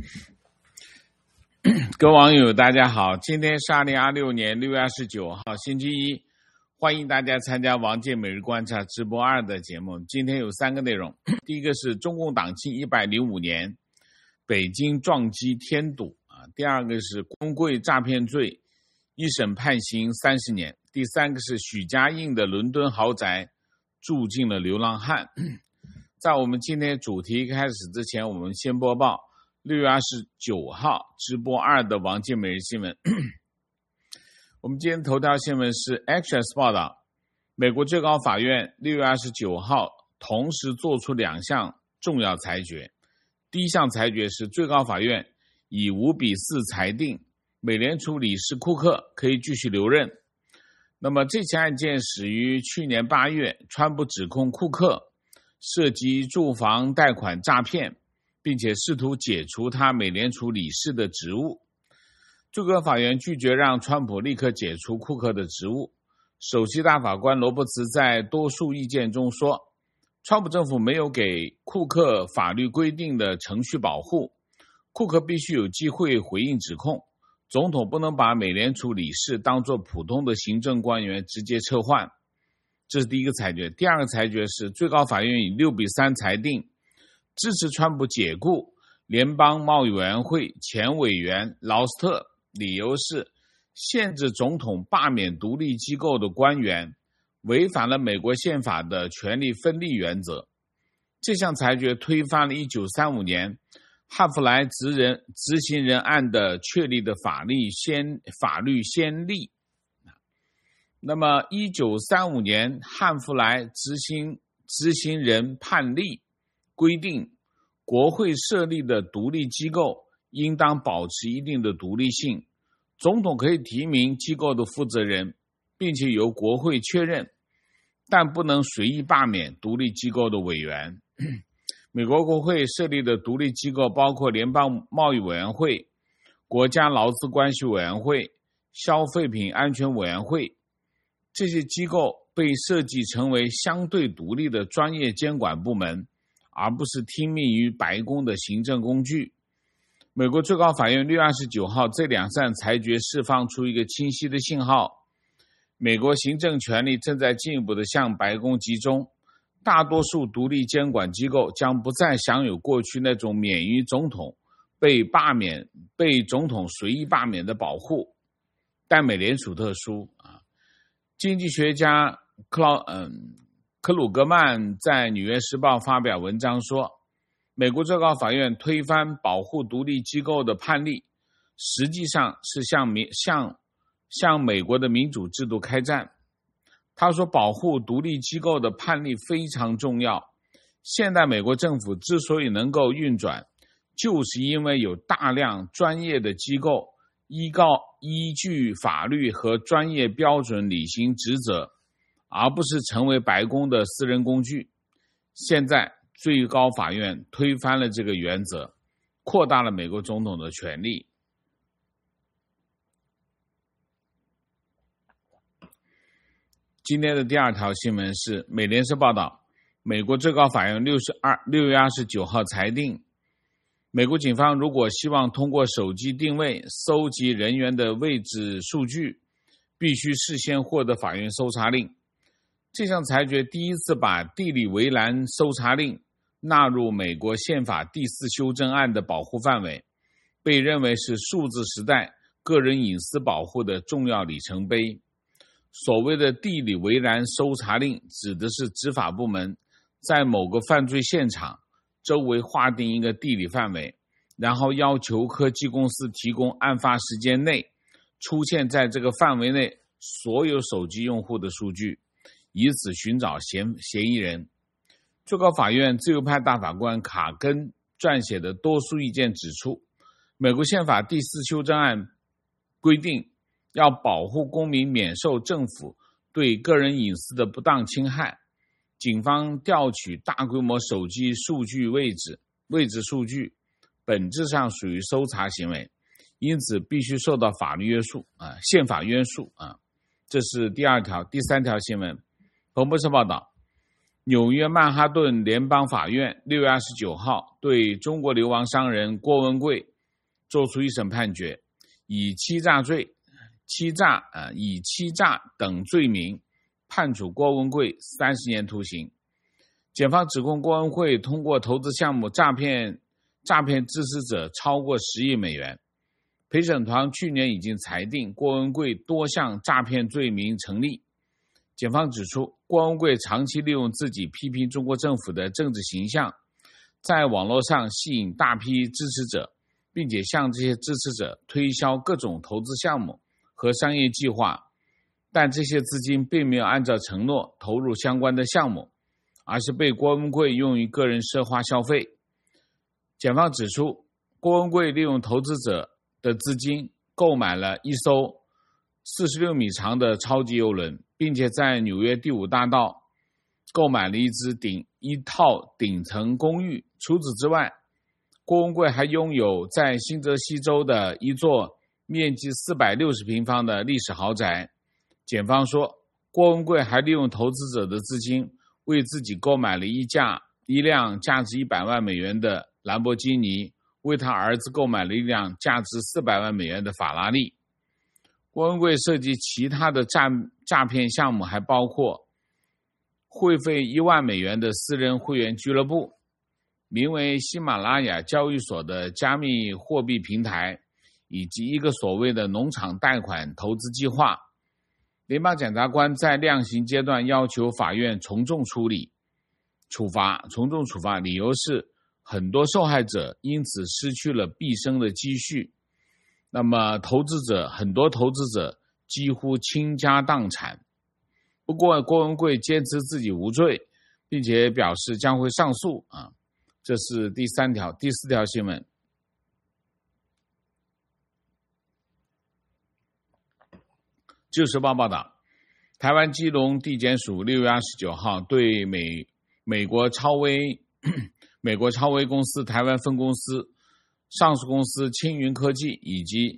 各位网友大家好，今天是2026年6月29号星期一，欢迎大家参加王健每日观察直播2的节目。今天有3个内容，第一个是中共党庆105年北京撞击添堵，第二个是公柜诈骗罪一审判刑30年，第三个是许家印的伦敦豪宅住进了流浪汉。在我们今天主题开始之前，我们先播报6月29号直播2的王健每日新闻。我们今天头条新闻是 Axios 报道，美国最高法院6月29号同时做出2项重要裁决。第一项裁决是最高法院以5-4裁定美联储理事库克可以继续留任。那么这起案件始于去年8月，川普指控库克涉及住房贷款诈骗，并且试图解除他美联储理事的职务。最高法院拒绝让川普立刻解除库克的职务。首席大法官罗伯茨在多数意见中说，川普政府没有给库克法律规定的程序保护，库克必须有机会回应指控，总统不能把美联储理事当作普通的行政官员直接撤换。这是第一个裁决。第二个裁决是最高法院以6-3裁定支持川普解雇联邦贸易委员会前委员劳斯特，理由是限制总统罢免独立机构的官员违反了美国宪法的权力分立原则。这项裁决推翻了1935年汉弗莱执行人案的确立的法律先例。那么1935年汉弗莱执行人判例规定，国会设立的独立机构应当保持一定的独立性，总统可以提名机构的负责人，并且由国会确认，但不能随意罢免独立机构的委员。美国国会设立的独立机构包括联邦贸易委员会、国家劳资关系委员会、消费品安全委员会。这些机构被设计成为相对独立的专业监管部门，而不是听命于白宫的行政工具。美国最高法院6月29号这2项裁决释放出一个清晰的信号，美国行政权力正在进一步地向白宫集中，大多数独立监管机构将不再享有过去那种免于总统被总统随意罢免的保护。但美联储特殊，经济学家克鲁格曼在《纽约时报》发表文章说，美国最高法院推翻保护独立机构的判例，实际上是向美国的民主制度开战。他说，保护独立机构的判例非常重要。现代美国政府之所以能够运转，就是因为有大量专业的机构依据法律和专业标准履行职责，而不是成为白宫的私人工具。现在最高法院推翻了这个原则，扩大了美国总统的权利。今天的第2条新闻是美联社报道，美国最高法院6月29号裁定，美国警方如果希望通过手机定位搜集人员的位置数据，必须事先获得法院搜查令。这项裁决第一次把地理围栏搜查令纳入美国宪法第4修正案的保护范围，被认为是数字时代个人隐私保护的重要里程碑。所谓的地理围栏搜查令指的是执法部门在某个犯罪现场周围划定一个地理范围，然后要求科技公司提供案发时间内出现在这个范围内所有手机用户的数据，以此寻找嫌疑人。最高法院自由派大法官卡根撰写的多数意见指出，美国宪法第4修正案规定要保护公民免受政府对个人隐私的不当侵害。警方调取大规模手机数据位置数据本质上属于搜查行为，因此必须受到法律约束宪法约束这是第2条。第3条新闻，彭博社报道，纽约曼哈顿联邦法院6月29号对中国流亡商人郭文贵作出一审判决，以欺诈等罪名判处郭文贵30年徒刑。检方指控郭文贵通过投资项目诈骗支持者超过10亿美元。陪审团去年已经裁定郭文贵多项诈骗罪名成立。检方指出，郭文贵长期利用自己批评中国政府的政治形象，在网络上吸引大批支持者，并且向这些支持者推销各种投资项目和商业计划，但这些资金并没有按照承诺投入相关的项目，而是被郭文贵用于个人奢华消费。检方指出，郭文贵利用投资者的资金购买了一艘46米长的超级邮轮，并且在纽约第5大道购买了一套顶层公寓。除此之外，郭文贵还拥有在新泽西州的一座面积460平方的历史豪宅。检方说，郭文贵还利用投资者的资金为自己购买了一辆价值100万美元的兰博基尼，为他儿子购买了一辆价值400万美元的法拉利。郭文贵涉及其他的诈骗项目，还包括会费1万美元的私人会员俱乐部，名为喜马拉雅交易所的加密货币平台，以及一个所谓的农场贷款投资计划。联邦检察官在量刑阶段要求法院从重处罚，理由是很多受害者因此失去了毕生的积蓄，那么很多投资者几乎倾家荡产。不过郭文贵坚持自己无罪，并且表示将会上诉。这是第4条新闻。自由时报报道，台湾基隆地检署6月29号对美国超微公司台湾分公司、上市公司青云科技以及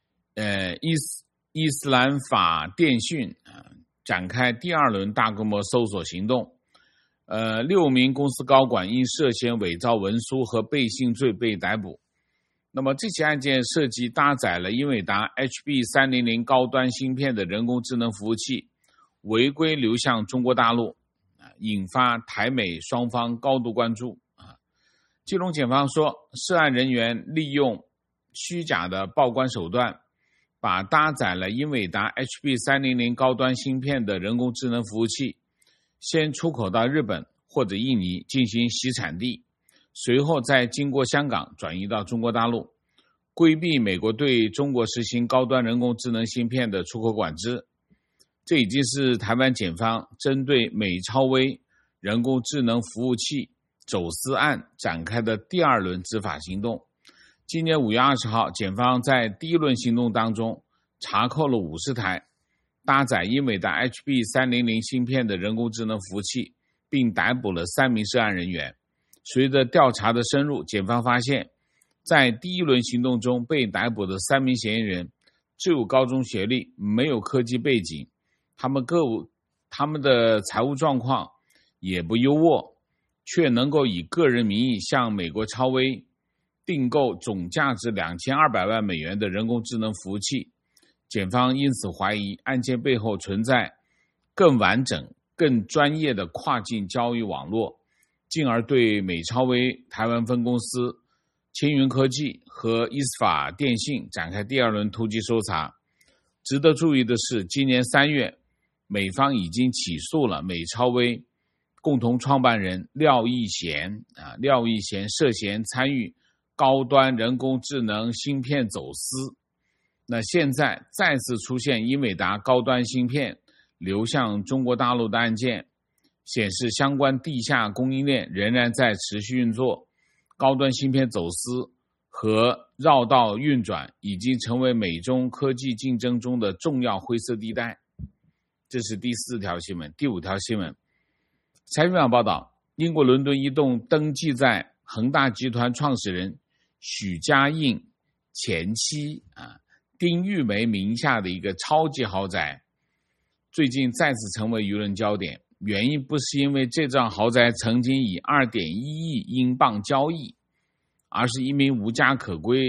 伊斯兰法电讯展开第2轮大规模搜索行动。6名公司高管因涉嫌伪造文书和背信罪被逮捕。那么这起案件涉及搭载了英伟达 HB300 高端芯片的人工智能服务器违规流向中国大陆，引发台美双方高度关注。基隆检方说，涉案人员利用虚假的报关手段，把搭载了英伟达 HB300 高端芯片的人工智能服务器先出口到日本或者印尼进行洗产地，随后再经过香港转移到中国大陆，规避美国对中国实行高端人工智能芯片的出口管制。这已经是台湾检方针对美超微人工智能服务器走私案展开的第2轮执法行动。今年5月20号，检方在第1轮行动当中查扣了50台搭载英伟达 HB300 芯片的人工智能服务器，并逮捕了3名涉案人员。随着调查的深入，检方发现，在第1轮行动中被逮捕的3名嫌疑人只有高中学历，没有科技背景，他们的财务状况也不优渥，却能够以个人名义向美国超微订购总价值2200万美元的人工智能服务器。检方因此怀疑案件背后存在更完整、更专业的跨境交易网络，进而对美超微台湾分公司、青云科技和伊斯法电信展开第2轮突击搜查。值得注意的是，今年3月，美方已经起诉了美超微共同创办人廖义贤涉嫌参与高端人工智能芯片走私。那现在再次出现英伟达高端芯片流向中国大陆的案件，显示相关地下供应链仍然在持续运作，高端芯片走私和绕道运转已经成为美中科技竞争中的重要灰色地带。这是第4条新闻。第5条新闻，财经网报道，英国伦敦一栋登记在恒大集团创始人许家印前妻丁玉梅名下的一个超级豪宅，最近再次成为舆论焦点。原因不是因为这幢豪宅曾经以 2.1 亿英镑交易，而是一名无家可归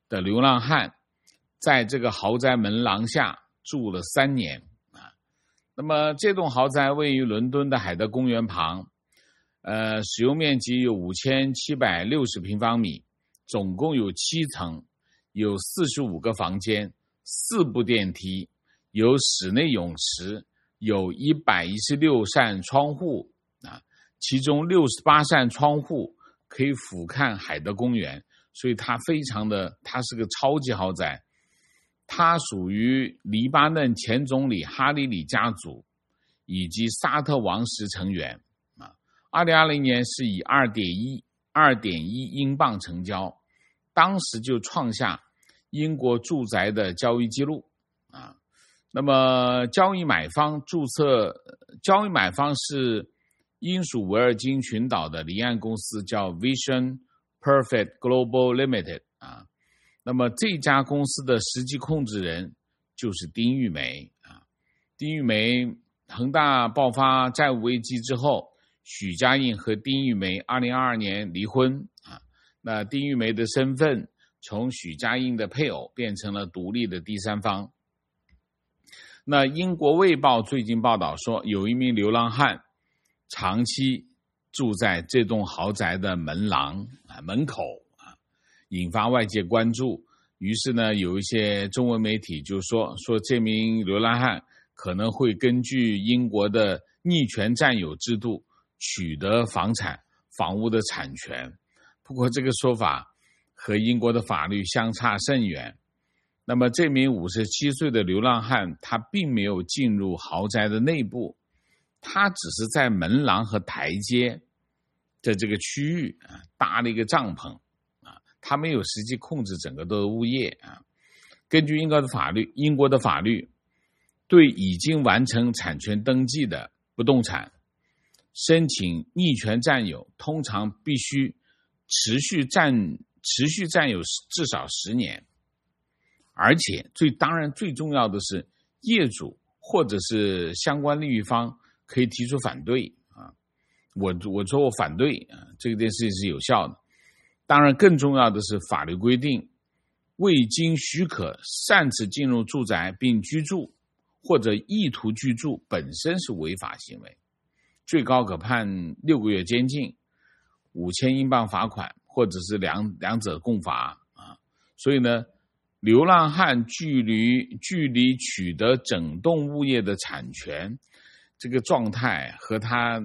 的流浪汉在这个豪宅门廊下住了3年啊。那么这栋豪宅位于伦敦的海德公园旁，使用面积有5760平方米，总共有7层，有45个房间，4部电梯，有室内泳池，有116扇窗户啊，其中68扇窗户可以俯瞰海德公园，所以它是个超级豪宅。它属于黎巴嫩前总理哈里里家族以及沙特王室成员啊。2020年是以2.1英镑成交，当时就创下英国住宅的交易记录啊。那么交易买方是英属维尔京群岛的离岸公司，叫 Vision Perfect Global Limited 啊。那么这家公司的实际控制人就是丁玉梅啊。丁玉梅恒大爆发债务危机之后，许家印和丁玉梅2022年离婚啊。那丁玉梅的身份从许家印的配偶变成了独立的第三方。那英国卫报最近报道说，有一名流浪汉长期住在这栋豪宅的门口啊，引发外界关注。于是呢，有一些中文媒体就说这名流浪汉可能会根据英国的逆权占有制度取得房屋的产权。不过这个说法和英国的法律相差甚远。那么这名57岁的流浪汉，他并没有进入豪宅的内部，他只是在门廊和台阶的这个区域搭了一个帐篷啊，他没有实际控制整个的物业啊。根据英国的法律，对已经完成产权登记的不动产申请逆权占有，通常必须持续占有至少10年。而且当然最重要的是，业主或者是相关利益方可以提出反对啊。我说我反对啊，这件事情是有效的。当然更重要的是，法律规定未经许可擅自进入住宅并居住或者意图居住本身是违法行为，最高可判6个月监禁、5000英镑罚款，或者是两者共罚啊。所以呢，流浪汉距离取得整栋物业的产权这个状态和他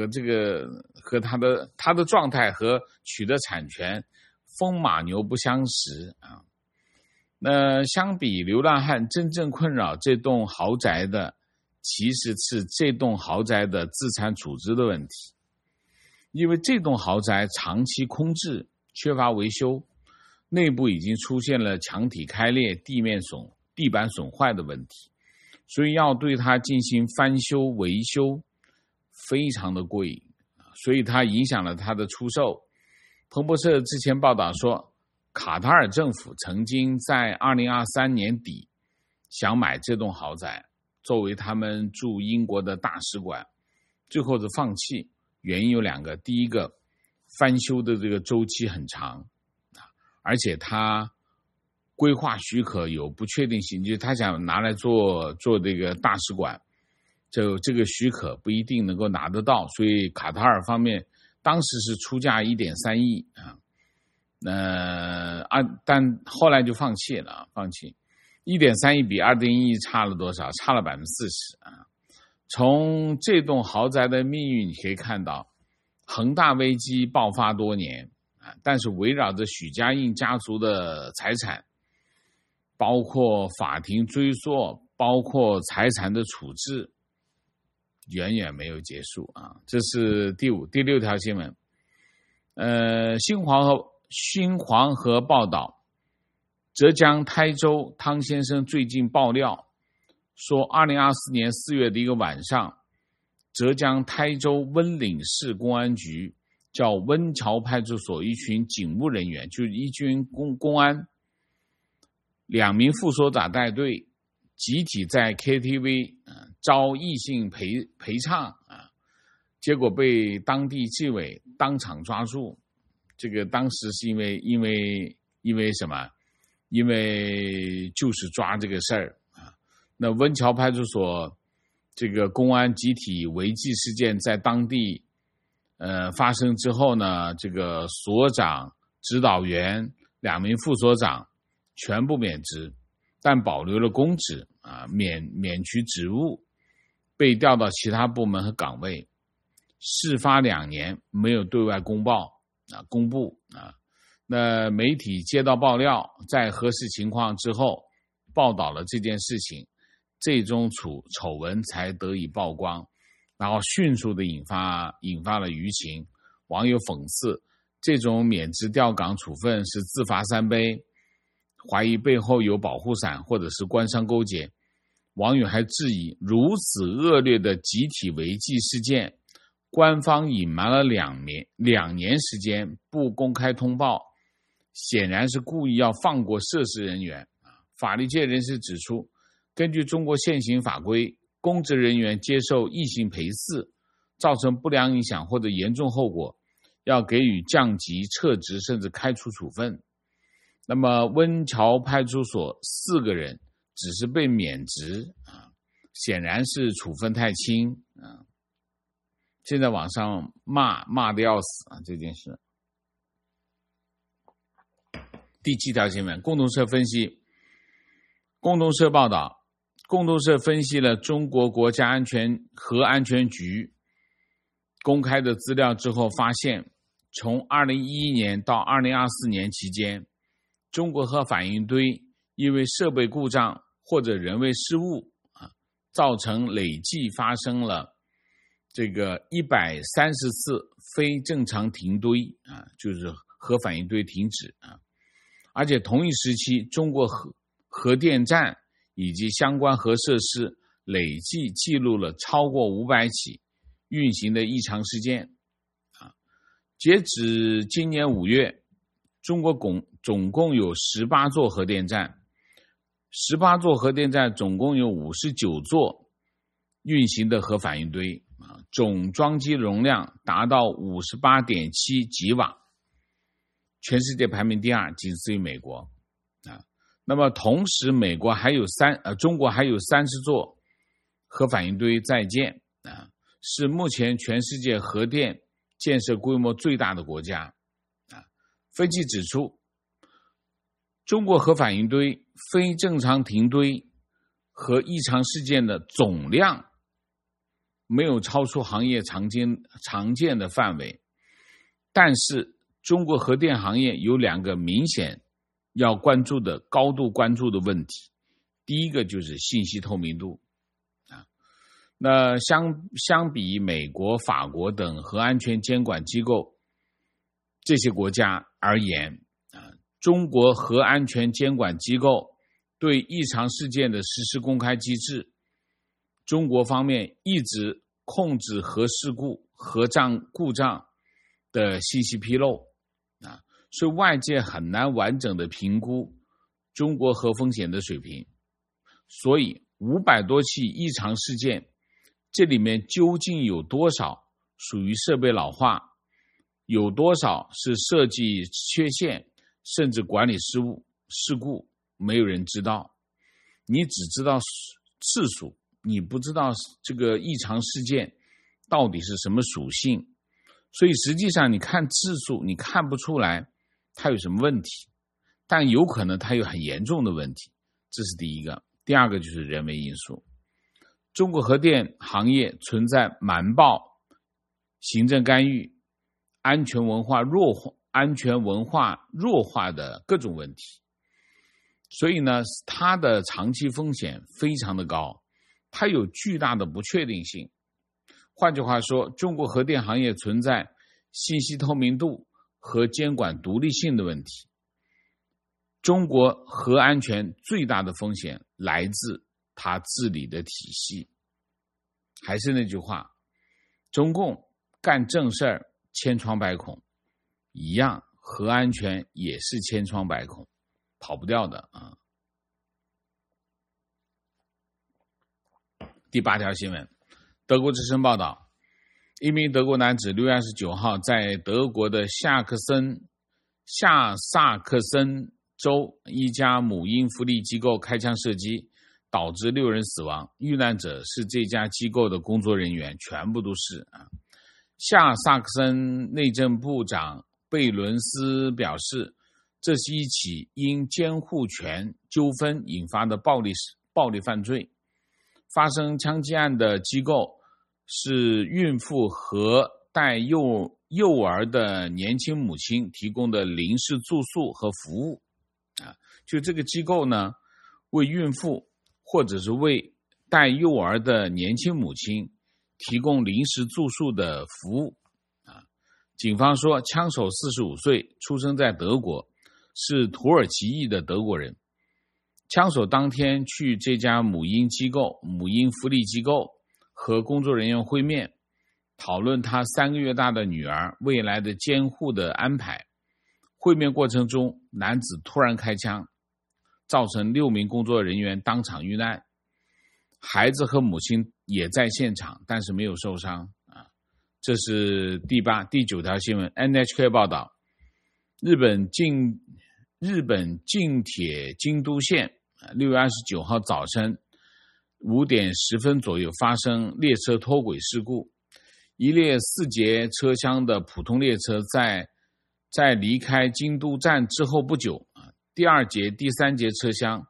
的状态和取得产权风马牛不相识啊。那相比流浪汉，真正困扰这栋豪宅的其实是这栋豪宅的资产处置的问题。因为这栋豪宅长期空置，缺乏维修，内部已经出现了墙体开裂、地板损坏的问题，所以要对它进行翻修维修非常的贵，所以它影响了它的出售。彭博社之前报道说，卡塔尔政府曾经在2023年底想买这栋豪宅作为他们驻英国的大使馆，最后的放弃，原因有2个。第一个，翻修的这个周期很长，而且它规划许可有不确定性，就是他想拿来做这个大使馆，这个许可不一定能够拿得到，所以卡塔尔方面当时是出价1.3亿但后来就放弃了1.3亿比2.1亿差了多少？差了40%啊。从这栋豪宅的命运你可以看到，恒大危机爆发多年但是围绕着许家印家族的财产，包括法庭追溯，包括财产的处置，远远没有结束啊。这是第6条新闻。新黄河报道，浙江台州汤先生最近爆料说，2024年4月的一个晚上，浙江台州温岭市公安局叫温桥派出所一群警务人员，就是一群公安，2名副所长带队，集体在 KTV 招异性陪唱结果被当地纪委当场抓住。这个当时是因为什么？ 因为就是抓这个事儿啊。那温桥派出所这个公安集体违纪事件在当地发生之后呢，这个所长、指导员、2名副所长全部免职，但保留了公职啊，免去职务，被调到其他部门和岗位。事发2年没有对外公布啊。那媒体接到爆料，在核实情况之后报道了这件事情，这宗丑闻才得以曝光，然后迅速的引发了舆情。网友讽刺这种免职调岗处分是自罚3杯，怀疑背后有保护伞或者是官商勾结。网友还质疑，如此恶劣的集体违纪事件，官方隐瞒了2年时间不公开通报，显然是故意要放过涉事人员。法律界人士指出，根据中国现行法规，公职人员接受异性陪侍造成不良影响或者严重后果，要给予降级、撤职甚至开除处分。那么温桥派出所4个人只是被免职啊，显然是处分太轻啊。现在网上骂得要死啊，这件事。第7条新闻，共同社分析。共同社报道，共同社分析了中国国家核安全局公开的资料之后发现，从2011年到2024年期间，中国核反应堆因为设备故障或者人为失误造成累计发生了这个130次非正常停堆就是核反应堆停止而且同一时期，中国核电站以及相关核设施累计记录了超过500起运行的异常事件截止今年5月，中国总共有18座核电站，18座核电站总共有59座运行的核反应堆总装机容量达到 58.7 吉瓦，全世界排名第2，仅次于美国那么同时美国还有中国还有30座核反应堆在建是目前全世界核电建设规模最大的国家分析指出，中国核反应堆非正常停堆和异常事件的总量没有超出行业常见的范围，但是中国核电行业有2个明显要高度关注的问题。第一个就是信息透明度那相比美国、法国等核安全监管机构这些国家而言中国核安全监管机构对异常事件的实施公开机制，中国方面一直控制核事故、核故障的信息披露所以外界很难完整的评估中国核风险的水平。所以500多起异常事件，这里面究竟有多少属于设备老化，有多少是设计缺陷甚至管理失误事故，没有人知道。你只知道次数，你不知道这个异常事件到底是什么属性，所以实际上你看次数你看不出来它有什么问题，但有可能它有很严重的问题，这是第一个。第二个就是人为因素。中国核电行业存在瞒报、行政干预、安全文化弱化的各种问题，所以呢，它的长期风险非常的高，它有巨大的不确定性。换句话说，中国核电行业存在信息透明度和监管独立性的问题。中国核安全最大的风险来自它治理的体系。还是那句话，中共干正事儿千疮百孔，一样核安全也是千疮百孔，跑不掉的第8条新闻，德国之声报道，一名德国男子6月29号在德国的下萨克森州一家母婴福利机构开枪射击，导致6人死亡，遇难者是这家机构的工作人员，全部都是下萨克森内政部长贝伦斯表示，这是一起因监护权纠纷引发的暴力犯罪。发生枪击案的机构是孕妇和带幼儿的年轻母亲提供的临时住宿和服务就这个机构呢，为孕妇或者是为带幼儿的年轻母亲提供临时住宿的服务警方说，枪手45岁，出生在德国，是土耳其裔的德国人。枪手当天去这家母婴福利机构和工作人员会面，讨论他3个月大的女儿未来的监护的安排。会面过程中，男子突然开枪，造成6名工作人员当场遇难，孩子和母亲也在现场，但是没有受伤这是第9条新闻。 NHK 报道，日本近铁京都线6月29号早晨5点10分左右发生列车脱轨事故，一列4节车厢的普通列车在离开京都站之后不久，第2节、第3节车厢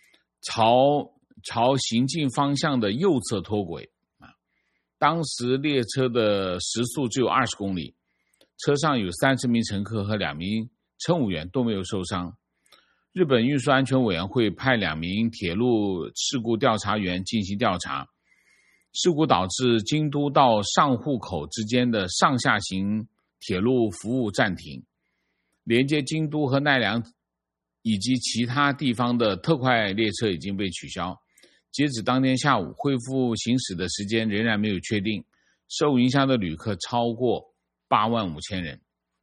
朝行进方向的右侧脱轨当时列车的时速只有20公里，车上有30名乘客和2名乘务员都没有受伤。日本运输安全委员会派2名铁路事故调查员进行调查。事故导致京都到上户口之间的上下行铁路服务暂停，连接京都和奈良以及其他地方的特快列车已经被取消。截止当天下午，恢复行驶的时间仍然没有确定，受影响的旅客超过85000人。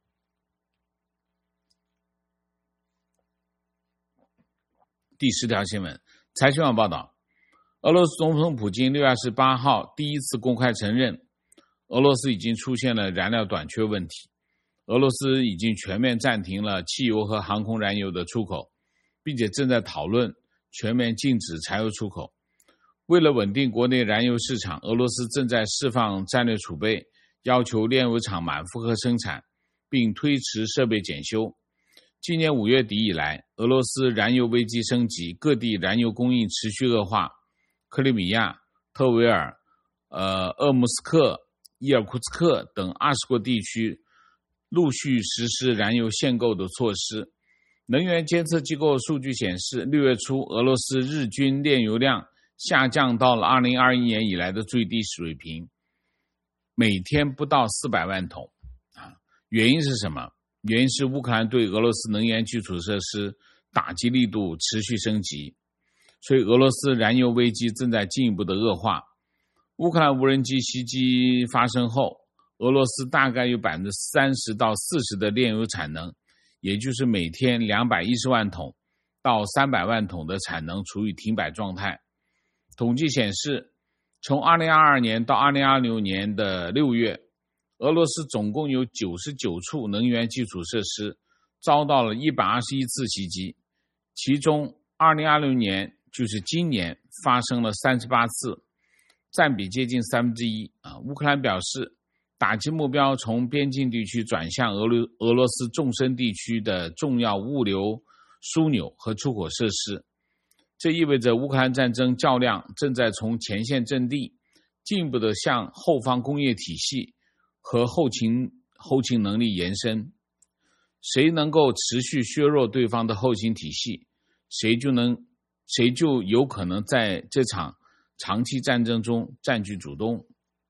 第10条新闻，财新网报道，俄罗斯总统普京6月28号第一次公开承认，俄罗斯已经出现了燃料短缺问题。俄罗斯已经全面暂停了汽油和航空燃油的出口，并且正在讨论全面禁止柴油出口。为了稳定国内燃油市场，俄罗斯正在释放战略储备，要求炼油厂满负荷生产，并推迟设备检修。今年5月底以来，俄罗斯燃油危机升级，各地燃油供应持续恶化。克里米亚、特维尔、鄂木斯克、伊尔库茨克等20个地区陆续实施燃油限购的措施。能源监测机构数据显示，6月初俄罗斯日均炼油量下降到了2021年以来的最低水平，每天不到400万桶原因是什么？原因是乌克兰对俄罗斯能源基础设施打击力度持续升级，所以俄罗斯燃油危机正在进一步的恶化。乌克兰无人机袭击发生后，俄罗斯大概有30%到40%的炼油产能，也就是每天210万桶到300万桶的产能处于停摆状态。统计显示，从2022年到2026年的6月，俄罗斯总共有99处能源基础设施遭到了121次袭击，其中2026年就是今年发生了38次，占比接近1%。乌克兰表示，打击目标从边境地区转向俄罗斯纵深地区的重要物流枢纽和出口设施。这意味着乌克兰战争较量正在从前线阵地进一步的向后方工业体系和后勤能力延伸。谁能够持续削弱对方的后勤体系，谁就有可能在这场长期战争中占据主动。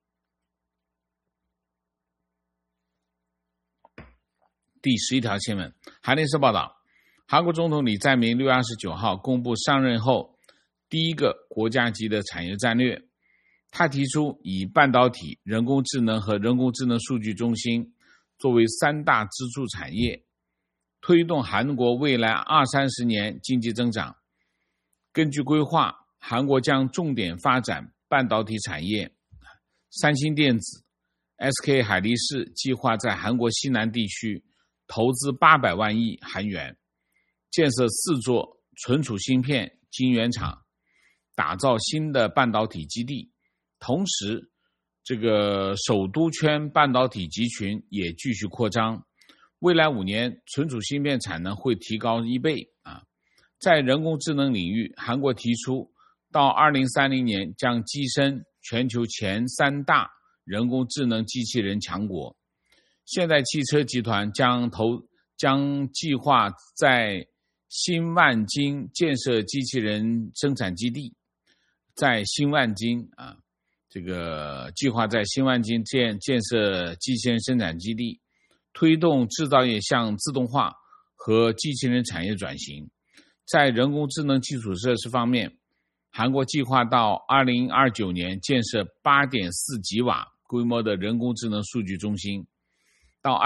第11条新闻，韩联社报道，韩国总统李在明6月29号公布上任后第一个国家级的产业战略。他提出以半导体、人工智能和人工智能数据中心作为3大支柱产业，推动韩国未来20-30年经济增长。根据规划，韩国将重点发展半导体产业。三星电子、SK 海力士计划在韩国西南地区投资800万亿韩元， 建设4座存储芯片晶圆厂，打造新的半导体基地。同时，这个首都圈半导体集群也继续扩张，未来5年存储芯片产能会提高1倍啊！在人工智能领域，韩国提出到2030年将跻身全球前3大人工智能机器人强国。现代汽车集团将计划在新万金建设机器人生产基地，在新万金啊。这个计划在新万金建设机器人生产基地，推动制造业向自动化和机器人产业转型。在人工智能基础设施方面，韩国计划到2029年建设8.4吉瓦规模的人工智能数据中心，到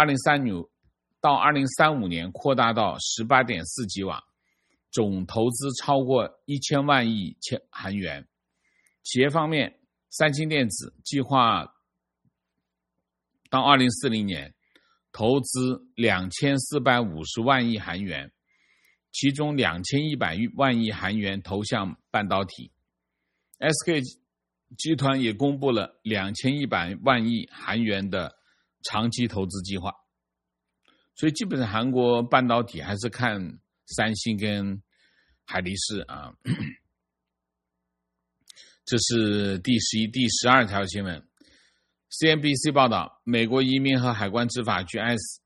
2035年扩大到18.4吉瓦，总投资超过1000万亿韩元。企业方面，三星电子计划到2040年投资2450万亿韩元，其中2100万亿韩元投向半导体。SK 集团也公布了2100万亿韩元的长期投资计划。所以基本上韩国半导体还是看三星跟海力士啊。这是第12条新闻。CNBC 报道，美国移民和海关执法局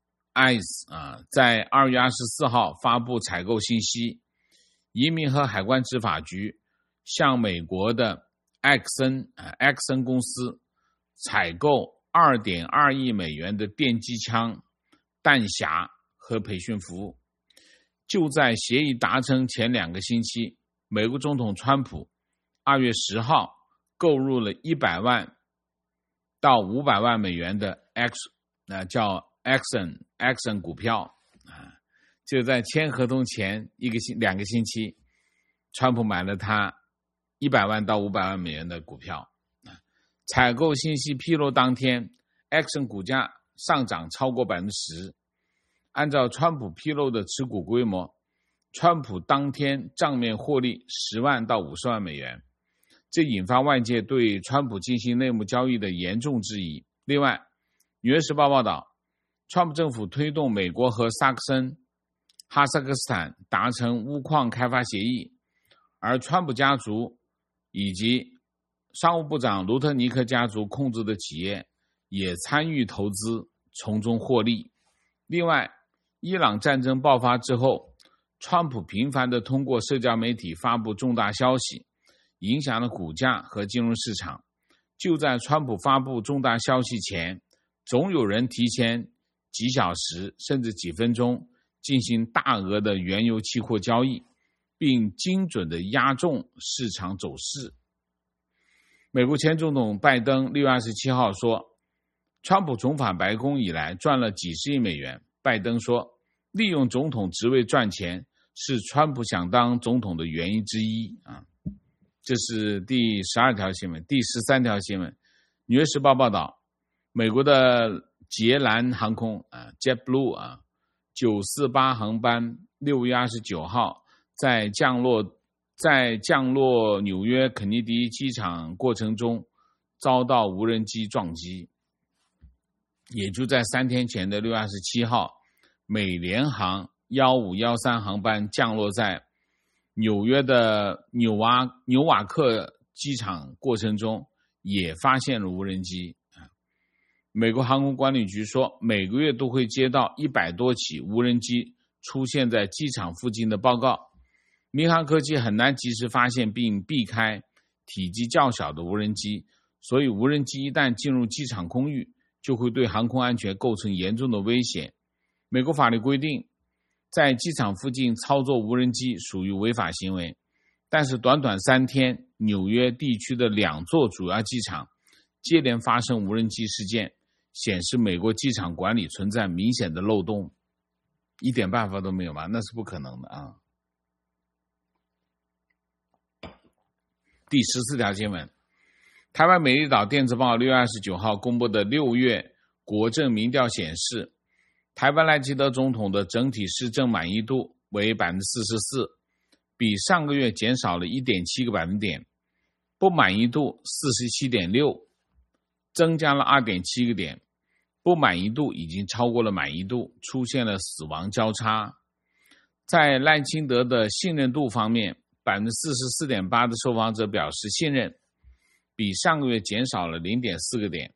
ICE 在2月24号发布采购信息，移民和海关执法局向美国的埃克森公司采购 2.2 亿美元的电击枪、弹匣和培训服务。就在协议达成前2个星期，美国总统川普2月10号购入了100万到500万美元的叫 Exxon 股票啊，就在签合同前2个星期，川普买了他100万到500万美元的股票。采购信息披露当天 Exxon 股价上涨超过 10%。 按照川普披露的持股规模，川普当天账面获利10万到50万美元，这引发外界对川普进行内幕交易的严重质疑。另外，纽约时报报道，川普政府推动美国和哈萨克斯坦达成钨矿开发协议，而川普家族以及商务部长卢特尼克家族控制的企业也参与投资，从中获利。另外，伊朗战争爆发之后，川普频繁地通过社交媒体发布重大消息，影响了股价和金融市场。就在川普发布重大消息前，总有人提前几小时甚至几分钟进行大额的原油期货交易，并精准地压中市场走势。美国前总统拜登6月27号说，川普重返白宫以来赚了几十亿美元。拜登说，利用总统职位赚钱是川普想当总统的原因之一啊。这是第12条新闻。第13条新闻，纽约时报报道，美国的捷蓝航空JetBlue 948航班6月29号在降落纽约肯尼迪机场过程中遭到无人机撞击。也就在3天前的6月27号，美联航1513航班降落在纽约的纽瓦克机场过程中也发现了无人机。美国航空管理局说，每个月都会接到100多起无人机出现在机场附近的报告。民航科技很难及时发现并避开体积较小的无人机，所以无人机一旦进入机场空域，就会对航空安全构成严重的威胁。美国法律规定，在机场附近操作无人机属于违法行为，但是短短3天，纽约地区的2座主要机场接连发生无人机事件，显示美国机场管理存在明显的漏洞。一点办法都没有吗？那是不可能的啊。第14条新闻，台湾美丽岛电子报6月29号公布的6月国政民调显示，台湾赖清德总统的整体施政满意度为 44%， 比上个月减少了 1.7 个百分点。不满意度 47.6， 增加了 2.7 个点。不满意度已经超过了满意度，出现了死亡交叉。在赖清德的信任度方面， 44.8% 的受访者表示信任，比上个月减少了 0.4 个点。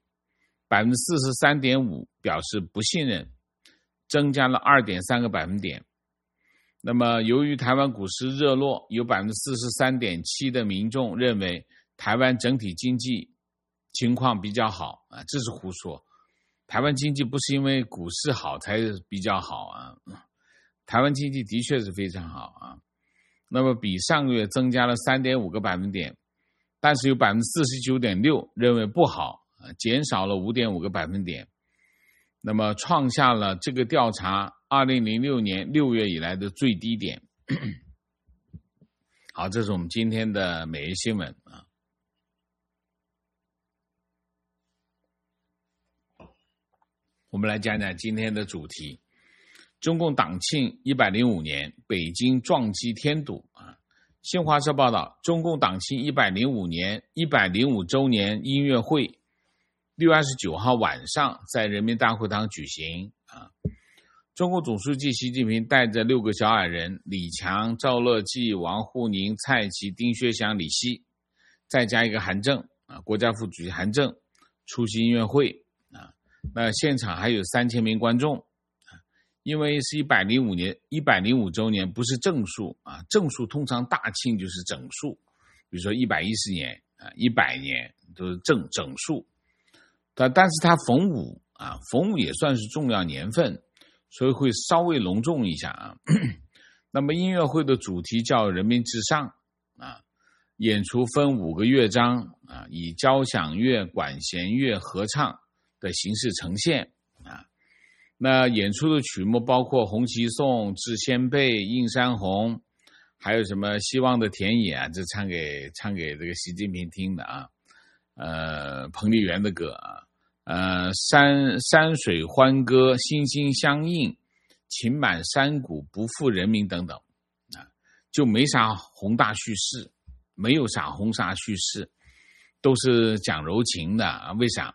43.5% 表示不信任，增加了 2.3 个百分点。那么由于台湾股市热络，有 43.7% 的民众认为台湾整体经济情况比较好啊，这是胡说。台湾经济不是因为股市好才比较好啊，台湾经济的确是非常好啊。那么比上个月增加了 3.5 个百分点，但是有 49.6% 认为不好，减少了 5.5 个百分点。那么创下了这个调查2006年6月以来的最低点。好，这是我们今天的每日新闻啊。我们来讲讲今天的主题：中共党庆105年，北京撞击添堵啊。新华社报道，中共党庆105周年音乐会6月29号晚上在人民大会堂举行啊。中共总书记习近平带着6个小矮人李强、赵乐际、王沪宁、蔡奇、丁薛祥、李希，再加一个韩正啊，国家副主席韩正出席音乐会啊。那现场还有3000名观众啊，因为是105周年，不是正数啊，正数通常大庆就是整数，比如说110年啊、100年都是整数。但是它逢五啊，逢五也算是重要年份，所以会稍微隆重一下啊。那么音乐会的主题叫人民至上啊，演出分5个乐章啊，以交响乐、管弦乐、合唱的形式呈现啊。那演出的曲目包括《红旗颂》、《致先辈》、《映山红》，还有什么《希望的田野》啊，这唱给这个习近平听的啊。彭丽媛的歌啊，山水欢歌，心心相印，情满山谷，不负人民等等啊，就没啥宏大叙事，没有啥宏大叙事，都是讲柔情的啊。为啥？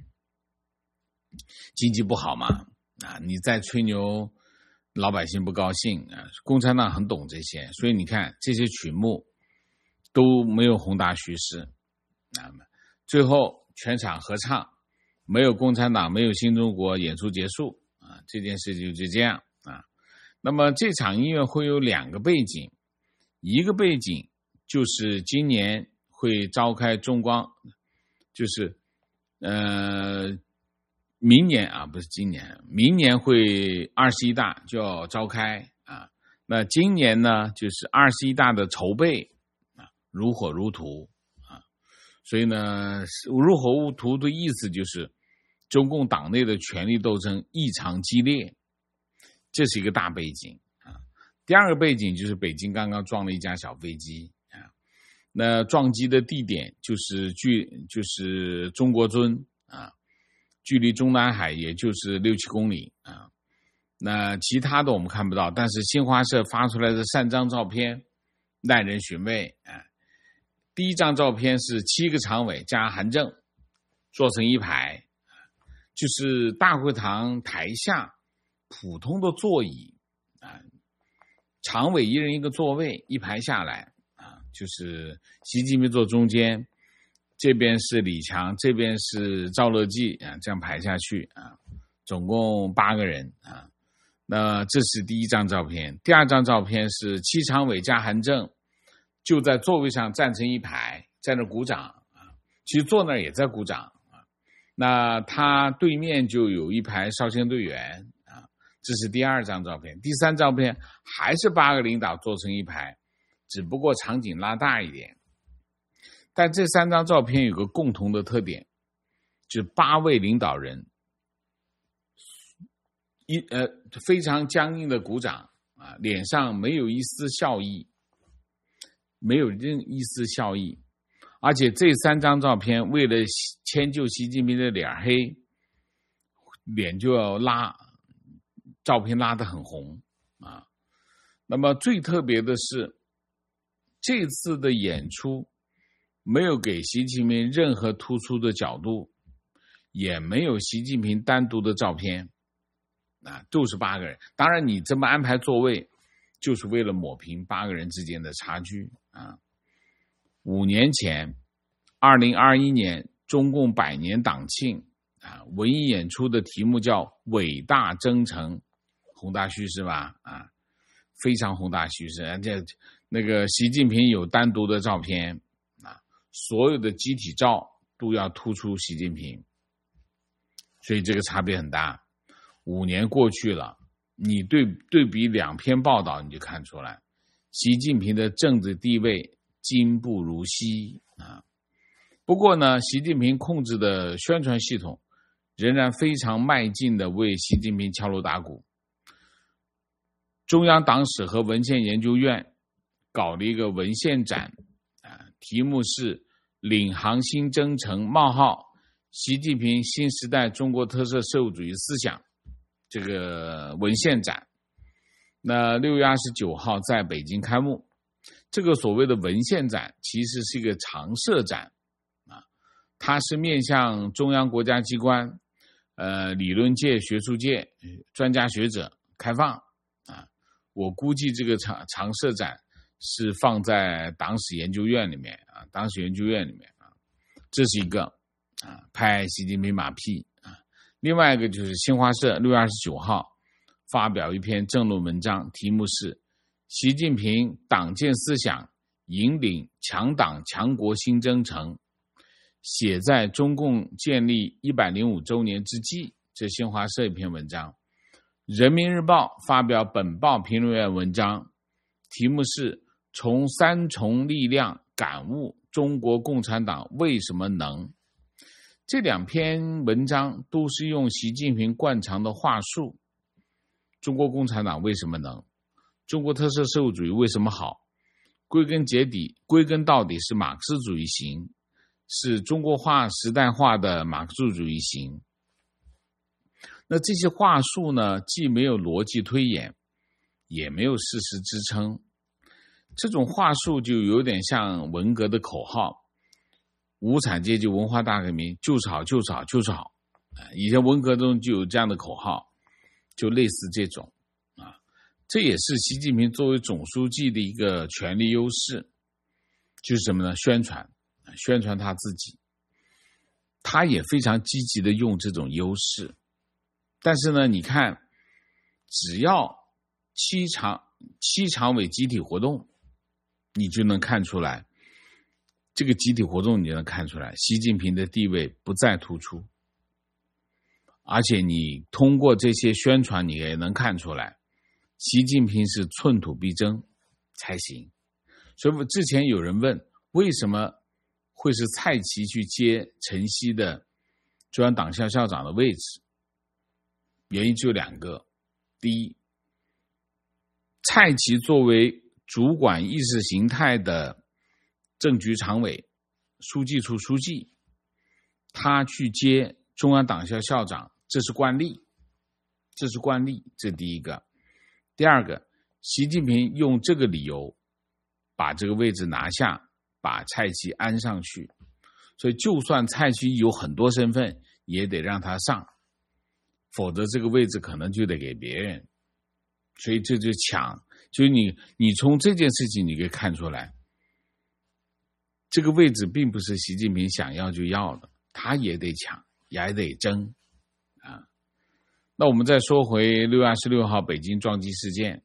经济不好嘛啊，你再吹牛，老百姓不高兴啊。共产党很懂这些，所以你看这些曲目都没有宏大叙事啊。最后全场合唱，没有共产党，没有新中国，演出结束啊，这件事就这样啊。那么这场音乐会有2个背景，一个背景就是今年会召开中光，就是明年啊，不是今年，明年会21大就要召开啊。那今年呢，就是21大的筹备啊，如火如荼啊。所以呢，如火如荼的意思就是中共党内的权力斗争异常激烈，这是一个大背景啊。第2个背景就是北京刚刚撞了一架小飞机啊，那撞击的地点就是中国尊啊，距离中南海也就是6-7公里啊。那其他的我们看不到，但是新华社发出来的3张照片耐人寻味啊。第一张照片是7个常委加韩正坐成一排，就是大会堂台下普通的座椅啊，常委一人一个座位，一排下来啊，就是习近平坐中间，这边是李强，这边是赵乐际啊，这样排下去啊，总共8个人啊。那这是第一张照片。第2张照片是7常委加韩正就在座位上站成一排，在那鼓掌啊，其实坐那儿也在鼓掌啊。那他对面就有一排少先队员啊，这是第2张照片。第3照片还是8个领导坐成一排，只不过场景拉大一点。但这3张照片有个共同的特点，就是8位领导人非常僵硬的鼓掌啊，脸上没有一丝笑意，而且这3张照片为了迁就习近平的脸黑，脸就要照片拉得很红啊。 那么最特别的是，这次的演出没有给习近平任何突出的角度，也没有习近平单独的照片，就是8个人。当然你这么安排座位就是为了抹平8个人之间的差距啊。5年前2021年中共100年党庆文艺演出的题目叫伟大征程，宏大叙事吧非常宏大叙事，而且那个习近平有单独的照片所有的集体照都要突出习近平，所以这个差别很大。5年过去了，你对比2篇报道，你就看出来习近平的政治地位今不如昔不过呢，习近平控制的宣传系统仍然非常迈进的为习近平敲锣打鼓。中央党史和文献研究院搞了一个文献展题目是领航新征程：习近平新时代中国特色社会主义思想，这个文献展。那6月29号在北京开幕。这个所谓的文献展其实是一个常设展它是面向中央国家机关、理论界、学术界、专家学者开放我估计这个常设展是放在党史研究院里面这是一个拍习近平马屁另外一个就是新华社6月29号发表一篇政论文章，题目是习近平党建思想引领强党强国新征程，写在中共建立105周年之际。这新华社一篇文章。人民日报发表本报评论员文章，题目是从3重力量感悟中国共产党为什么能。这2篇文章都是用习近平惯常的话术，中国共产党为什么能，中国特色社会主义为什么好，归根到底是马克思主义行，是中国化时代化的马克思主义行。那这些话术呢，既没有逻辑推演，也没有事实支撑。这种话术就有点像文革的口号，无产阶级文化大革命，就吵就吵就吵。以前文革中就有这样的口号，就类似这种这也是习近平作为总书记的一个权力优势，就是什么呢？宣传他自己。他也非常积极的用这种优势。但是呢，你看，只要七常委集体活动，你就能看出来，这个集体活动你就能看出来，习近平的地位不再突出。而且你通过这些宣传，你也能看出来，习近平是寸土必争才行。所以之前有人问，为什么会是蔡奇去接陈希的中央党校校长的位置？原因就2个。第一，蔡奇作为主管意识形态的政局常委、书记处书记，他去接中央党校校长，这是惯例，这第一个。第二个，习近平用这个理由把这个位置拿下，把蔡奇安上去，所以就算蔡奇有很多身份，也得让他上，否则这个位置可能就得给别人。所以这就抢，就是你从这件事情你可以看出来，这个位置并不是习近平想要就要的，他也得抢，也得争那我们再说回6月26号北京撞击事件，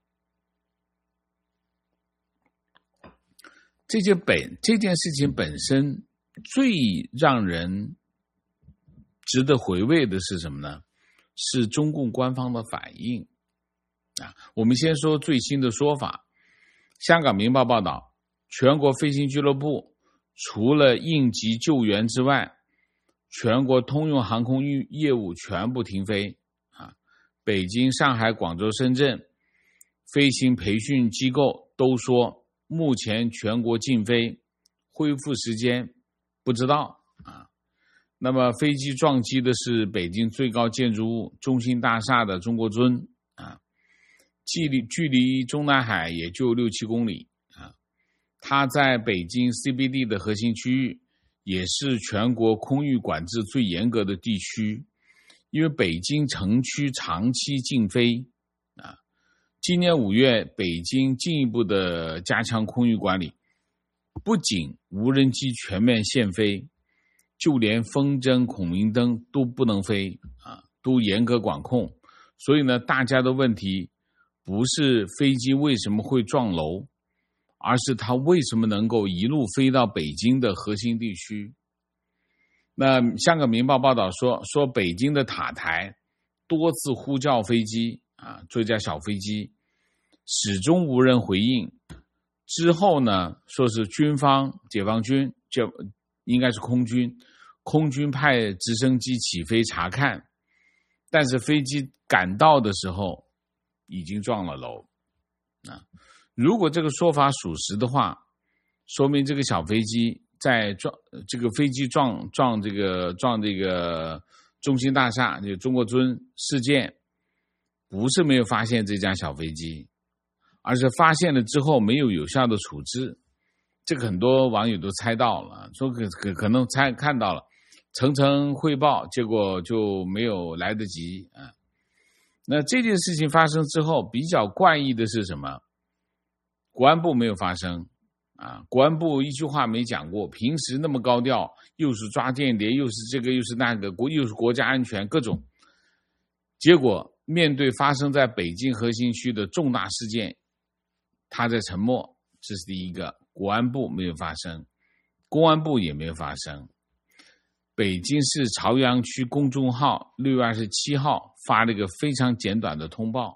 这件事情本身最让人值得回味的是什么呢？是中共官方的反应我们先说最新的说法。香港明报报道，全国飞行俱乐部除了应急救援之外，全国通用航空业务全部停飞北京、上海、广州、深圳飞行培训机构都说目前全国禁飞，恢复时间不知道那么飞机撞击的是北京最高建筑物中心大厦的中国尊距离中南海也就6-7公里啊。它在北京 CBD 的核心区域，也是全国空域管制最严格的地区。因为北京城区长期禁飞啊，今年5月，北京进一步的加强空域管理，不仅无人机全面限飞，就连风筝、孔明灯都不能飞啊，都严格管控。所以呢，大家的问题不是飞机为什么会撞楼，而是它为什么能够一路飞到北京的核心地区。那香港明报报道说北京的塔台多次呼叫飞机啊，这架小飞机始终无人回应。之后呢，说是军方解放军，就应该是空军派直升机起飞查看，但是飞机赶到的时候已经撞了楼啊。如果这个说法属实的话，说明这个小飞机在撞这个中心大厦，就中国尊事件，不是没有发现这架小飞机，而是发现了之后没有有效的处置。这个很多网友都猜到了，说可能看到了，层汇报，结果就没有来得及啊。那这件事情发生之后，比较怪异的是什么？国安部没有发声啊，国安部一句话没讲过，平时那么高调，又是抓间谍，又是这个又是那个，又是国家安全各种，结果面对发生在北京核心区的重大事件，他在沉默，这是第一个。国安部没有发声，公安部也没有发声。北京市朝阳区公众号6月27号发了一个非常简短的通报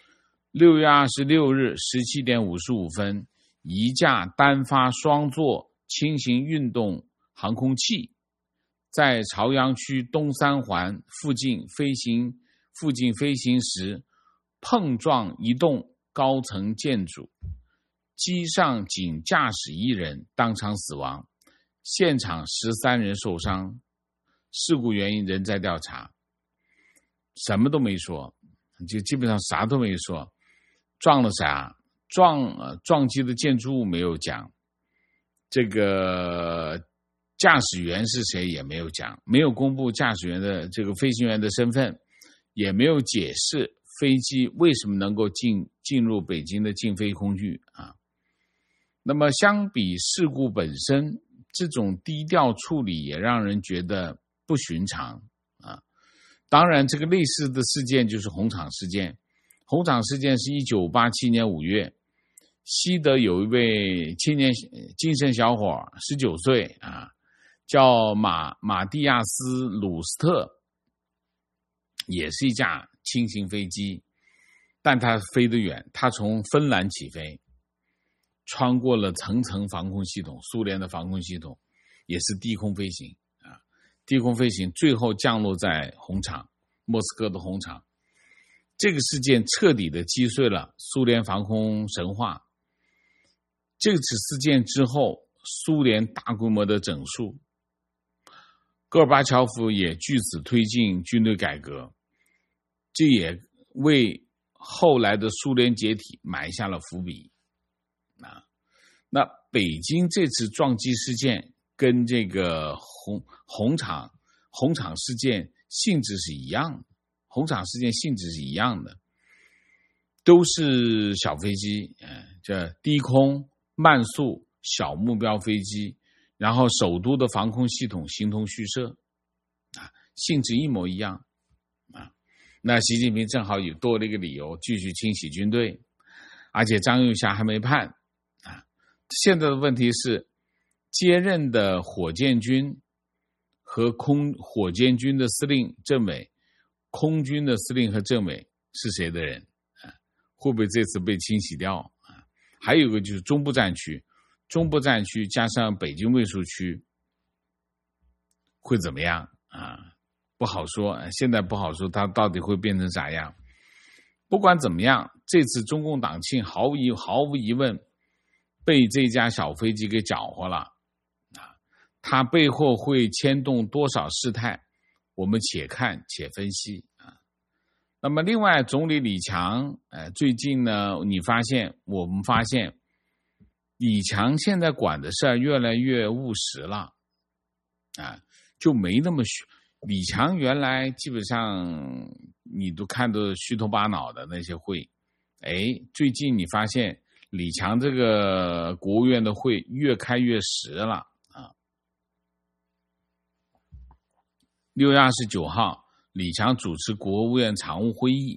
：6月26日17点55分，一架单发双座轻型运动航空器在朝阳区东三环附近飞行时碰撞一栋高层建筑，机上仅驾驶1人，当场死亡，现场13人受伤，事故原因仍在调查。什么都没说，就基本上啥都没说。撞了啥？撞击的建筑物没有讲，这个驾驶员是谁也没有讲，没有公布驾驶员的这个飞行员的身份，也没有解释飞机为什么能够进入北京的禁飞空域啊。那么相比事故本身，这种低调处理也让人觉得不寻常啊。当然，这个类似的事件就是红场事件。红场事件是1987年5月，西德有一位青年精神小伙，19岁啊，叫马蒂亚斯·鲁斯特，也是一架轻型飞机，但他飞得远，他从芬兰起飞，穿过了层层防空系统，苏联的防空系统，也是低空飞行啊，低空飞行，最后降落在红场，莫斯科的红场。这个事件彻底的击碎了苏联防空神话。这次事件之后，苏联大规模的整肃，戈尔巴乔夫也据此推进军队改革，这也为后来的苏联解体埋下了伏笔。那北京这次撞击事件跟这个红场事件性质是一样的，红场事件性质是一样的，都是小飞机，这低空慢速小目标飞机，然后首都的防空系统形同虚设啊，性质一模一样啊。那习近平正好有多了一个理由继续清洗军队，而且张又侠还没判啊。现在的问题是，接任的火箭军和火箭军的司令政委，空军的司令和政委是谁的人啊？会不会这次被清洗掉啊？还有一个就是中部战区加上北京卫戍区会怎么样啊？不好说，现在不好说它到底会变成啥样。不管怎么样，这次中共党庆毫无疑问被这架小飞机给搅和了啊！它背后会牵动多少事态，我们且看且分析啊。 那么另外总理李强最近呢我们发现李强现在管的事儿越来越务实了就没那么李强原来基本上你都看得虚头巴脑的那些会，最近你发现李强这个国务院的会越开越实了6月29号李强主持国务院常务会议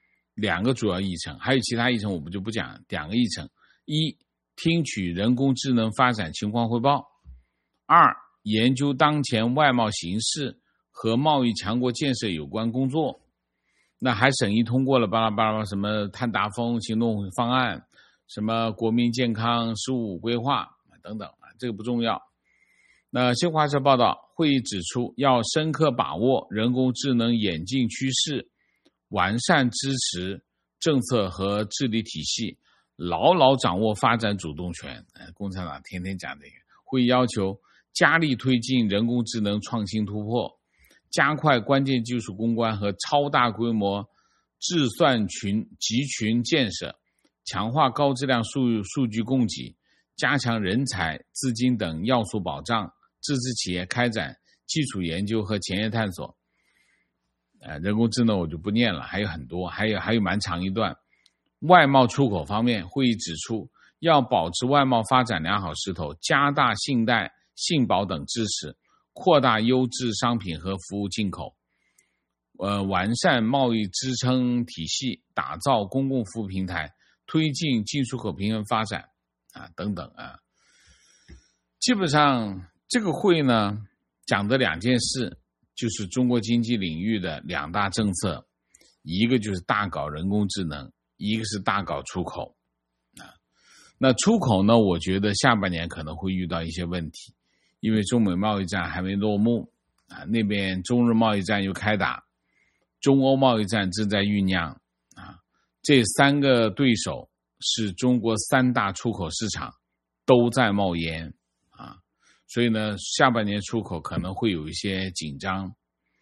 ，2个主要议程，还有其他议程我们就不讲，2个议程：一、听取人工智能发展情况汇报；二、研究当前外贸形势和贸易强国建设有关工作。那还审议通过了巴拉巴拉什么碳达峰行动方案，什么国民健康15规划等等这个不重要。那新华社报道，会议指出，要深刻把握人工智能演进趋势，完善支持政策和治理体系，牢牢掌握发展主动权。共产党天天讲这个。会议要求加力推进人工智能创新突破，加快关键技术攻关和超大规模智算集群建设，强化高质量数据供给，加强人才、资金等要素保障，支持企业开展基础研究和前沿探索。人工智能我就不念了，还有很多，还有蛮长一段。外贸出口方面，会议指出，要保持外贸发展良好势头，加大信贷、信保等支持，扩大优质商品和服务进口，完善贸易支撑体系，打造公共服务平台，推进进出口平衡发展等等基本上这个会呢讲的2件事，就是中国经济领域的2大政策，一个就是大搞人工智能，一个是大搞出口那出口呢，我觉得下半年可能会遇到一些问题，因为中美贸易战还没落幕那边中日贸易战又开打，中欧贸易战正在酝酿这3个对手是中国3大出口市场都在冒烟所以呢下半年出口可能会有一些紧张。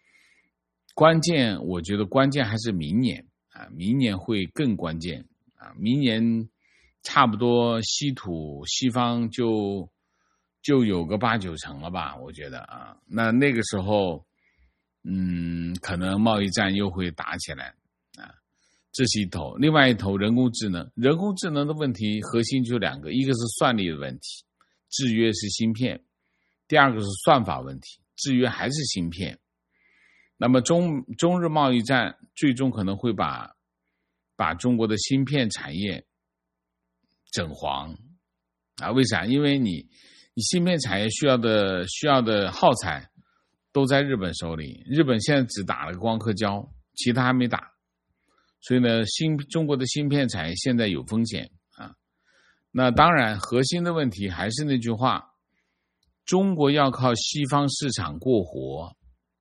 我觉得关键还是明年明年会更关键明年差不多稀土西方就有个8-9成了吧，我觉得那个时候可能贸易战又会打起来这是一头。另外一头人工智能的问题核心就2个，一个是算力的问题，制约是芯片，第2个是算法问题，制约还是芯片。那么中日贸易战最终可能会把中国的芯片产业整黄为啥？因为你芯片产业需要的耗材都在日本手里，日本现在只打了光刻胶，其他还没打，所以呢中国的芯片产业现在有风险那当然核心的问题还是那句话，中国要靠西方市场过活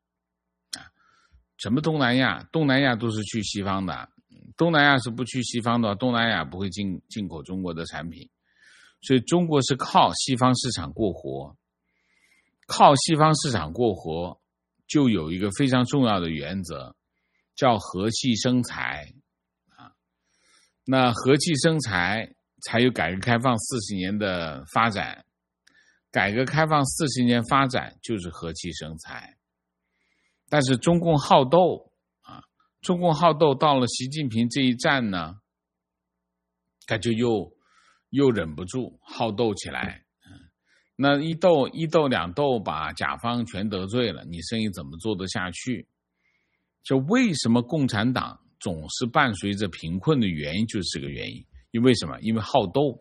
什么东南亚都是去西方的，东南亚是不去西方的，东南亚不会进口中国的产品，所以中国是靠西方市场过活。靠西方市场过活就有一个非常重要的原则，叫和气生财那和气生财才有改革开放40年的发展，改革开放40年发展就是和气生财。但是中共好斗到了习近平这一站呢，他就又忍不住好斗起来那一斗2斗把甲方全得罪了，你生意怎么做得下去？就为什么共产党总是伴随着贫困的原因就是这个原因。因为什么？因为好斗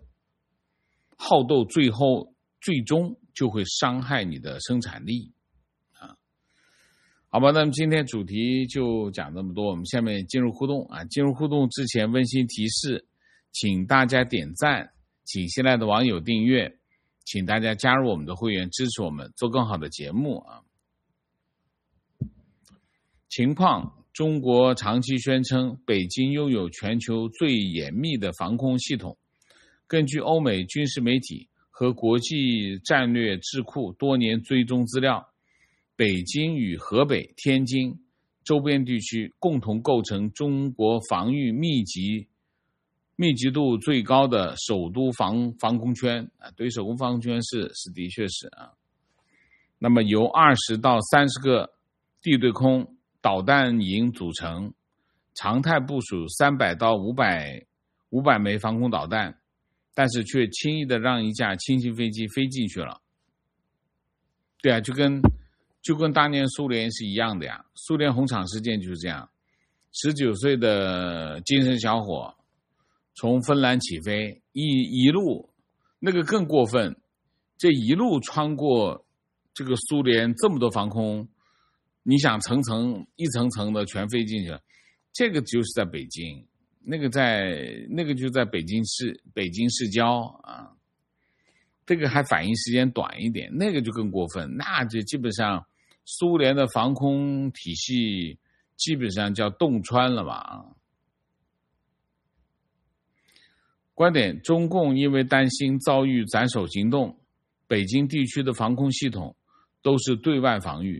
最终就会伤害你的生产力好吧，那么今天主题就讲这么多，我们下面进入互动进入互动之前温馨提示，请大家点赞，请新来的网友订阅，请大家加入我们的会员，支持我们做更好的节目情况，中国长期宣称北京拥有全球最严密的防控系统。根据欧美军事媒体和国际战略智库多年追踪资料，北京与河北、天津周边地区共同构成中国防御密集度最高的首都防空圈啊。对，首都防空圈是的确是啊。那么由20到30个地对空导弹营组成，常态部署300到500枚防空导弹，但是却轻易的让一架轻型飞机飞进去了。对啊，就跟当年苏联是一样的呀。苏联红场事件就是这样，19岁的精神小伙从芬兰起飞，一路那个更过分，这一路穿过这个苏联这么多防空，你想一层层的全飞进去了。这个就是在北京，那个就在北京市郊啊。这个还反应时间短一点，那个就更过分，那就基本上苏联的防空体系基本上叫洞穿了吧。观点：中共因为担心遭遇斩首行动，北京地区的防空系统都是对外防御。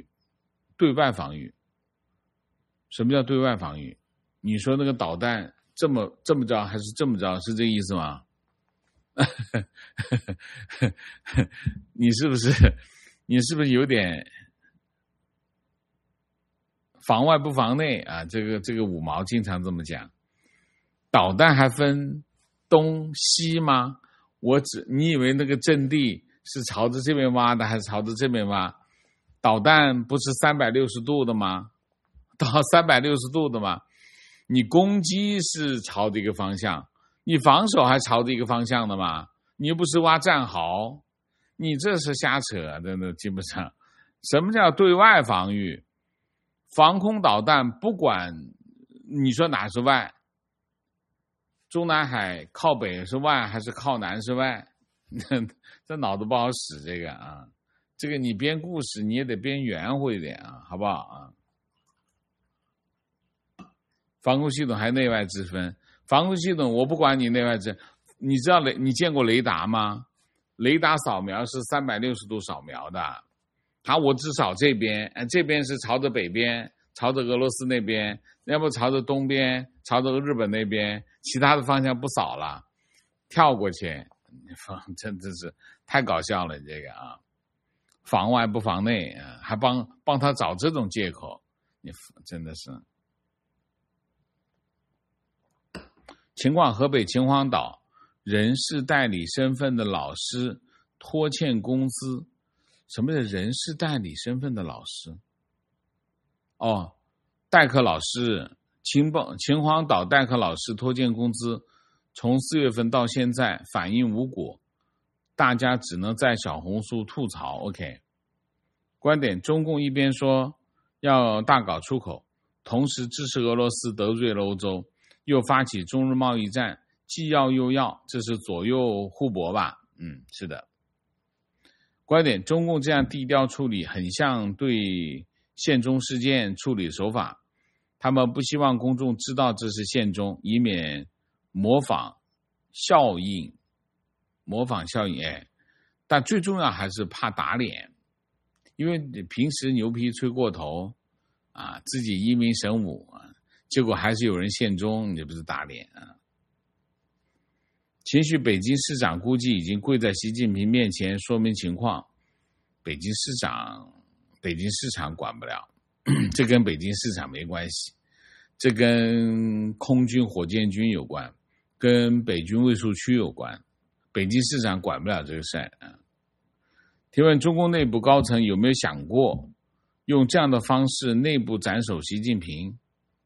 什么叫对外防御？你说那个导弹这么着还是这么着，是这个意思吗？你是不是有点防外不防内啊？这个五毛经常这么讲。导弹还分东西吗？你以为那个阵地是朝着这边挖的还是朝着这边挖？导弹不是360度的吗？到360度的吗？你攻击是朝着一个方向，你防守还朝着一个方向的吗？你又不是挖战壕，你这是瞎扯，真的基本上。什么叫对外防御？防空导弹不管你说哪是外，中南海靠北是外还是靠南是外？这脑子不好使，这个啊，这个你编故事你也得编圆乎一点啊，好不好啊？防空系统还内外之分，防空系统我不管你内外之，你知道你见过雷达吗？雷达扫描是360度扫描的，我只扫这边，这边是朝着北边，朝着俄罗斯那边，要不朝着东边，朝着日本那边，其他的方向不扫了，跳过去，真的是太搞笑了，这个啊，防外不防内啊，还帮他找这种借口，你真的是。情况：河北秦皇岛人事代理身份的老师拖欠工资。什么叫人事代理身份的老师？代课老师，秦皇岛代课老师拖欠工资，从4月份到现在反应无果，大家只能在小红书吐槽。 OK， 观点：中共一边说要大搞出口，同时支持俄罗斯得罪了欧洲，又发起中日贸易战，既要又要，这是左右互搏吧？是的。观点：中共这样低调处理，很像对宪中事件处理手法，他们不希望公众知道这是宪中，以免模仿效应。但最重要还是怕打脸，因为平时牛皮吹过头啊，自己英明神武啊，结果还是有人献忠，你不是打脸啊？情绪：北京市长估计已经跪在习近平面前说明情况。北京市场管不了，这跟北京市场没关系，这跟空军火箭军有关，跟北军卫戍区有关，北京市场管不了这个事啊。提问：中共内部高层有没有想过用这样的方式内部斩首习近平？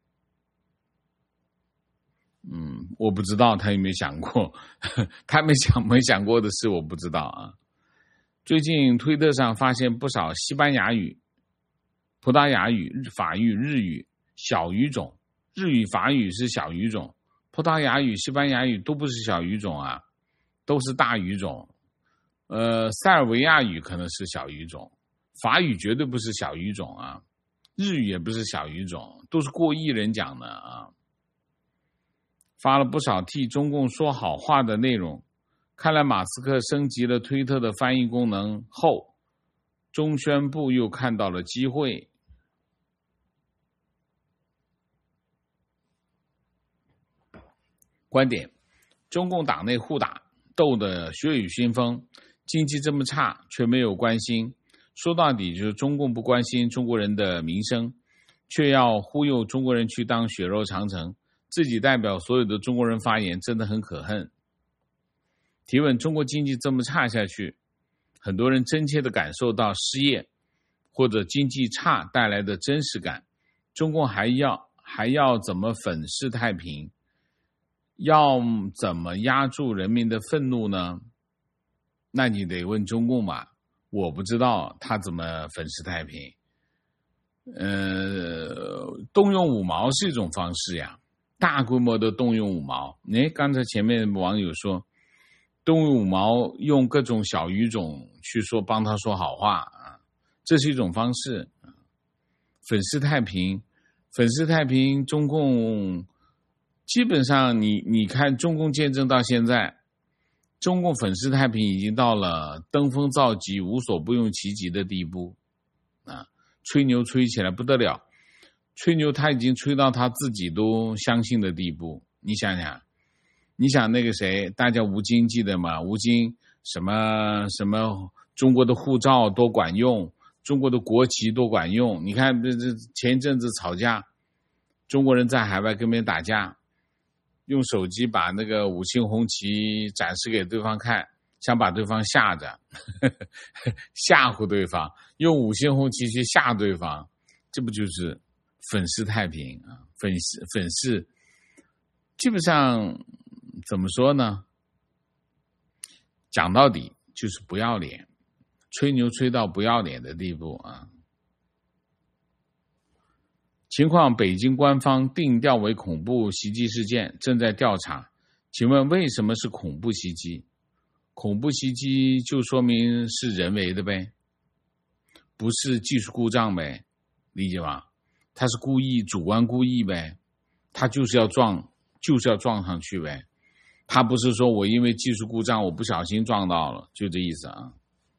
我不知道他有没有想过，他没想过的事我不知道啊。最近推特上发现不少西班牙语、葡萄牙语、法语、日语小语种，日语、法语是小语种，葡萄牙语、西班牙语都不是小语种啊，都是大语种。塞尔维亚语可能是小语种，法语绝对不是小语种啊，日语也不是小语种，都是过亿人讲的啊。发了不少替中共说好话的内容，看来马斯克升级了推特的翻译功能后，中宣部又看到了机会。 观点：中共党内互打斗得血雨腥风，经济这么差却没有关心，说到底就是中共不关心中国人的民生，却要忽悠中国人去当血肉长城，自己代表所有的中国人发言，真的很可恨。提问：中国经济这么差下去，很多人真切地感受到失业或者经济差带来的真实感，中共还要怎么粉饰太平？要怎么压住人民的愤怒呢？那你得问中共吧，我不知道他怎么粉饰太平。动用五毛是一种方式呀，大规模的动用五毛。刚才前面网友说，动用五毛用各种小语种去说帮他说好话啊，这是一种方式。粉饰太平，中共基本上你看中共建政到现在，中共粉饰太平已经到了登峰造极、无所不用其极的地步啊！吹牛吹起来不得了，吹牛他已经吹到他自己都相信的地步。你想那个谁，大家吴京记得吗？吴京什么中国的护照多管用，中国的国旗多管用。你看这前一阵子吵架，中国人在海外跟别人打架，用手机把那个五星红旗展示给对方看，想把对方吓着吓唬对方，用五星红旗去吓对方，这不就是粉饰太平啊？粉饰基本上怎么说呢，讲到底就是不要脸，吹牛吹到不要脸的地步啊！情况，北京官方定调为恐怖袭击事件，正在调查。请问为什么是恐怖袭击？恐怖袭击就说明是人为的呗，不是技术故障呗，理解吗？他是故意，主观故意呗，他就是要撞上去呗，他不是说我因为技术故障我不小心撞到了，就这意思啊。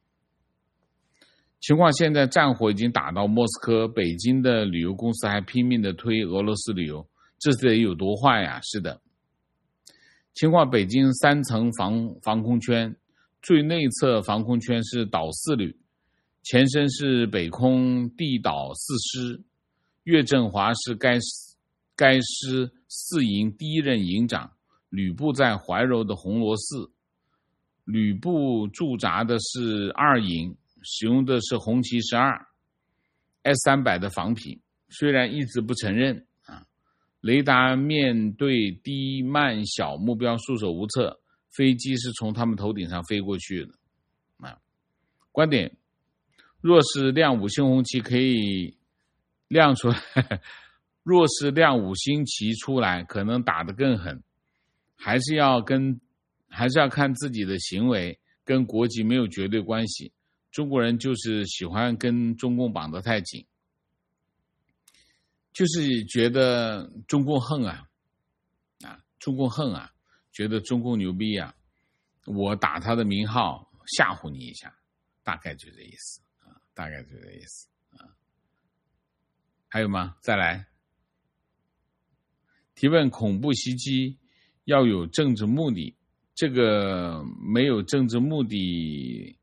情况现在战火已经打到莫斯科，北京的旅游公司还拼命的推俄罗斯旅游，这得有多坏呀？是的。情况，北京3层防空圈，最内侧防空圈是岛4旅，前身是北空地岛4师，岳振华是该师4营第一任营长，旅部在怀柔的红螺寺，旅部驻扎的是2营，使用的是红旗12 S300的仿品，虽然一直不承认啊，雷达面对低慢小目标束手无策，飞机是从他们头顶上飞过去的啊。观点：若是亮5星红旗可以亮出来，若是亮5星旗出来，可能打得更狠，还是要看自己的行为，跟国籍没有绝对关系。中国人就是喜欢跟中共绑得太紧，就是觉得中共恨啊，中共恨啊，觉得中共牛逼啊，我打他的名号吓唬你一下，大概就这意思啊，大概就这意思啊。还有吗？再来提问：恐怖袭击要有政治目的，这个没有政治目的。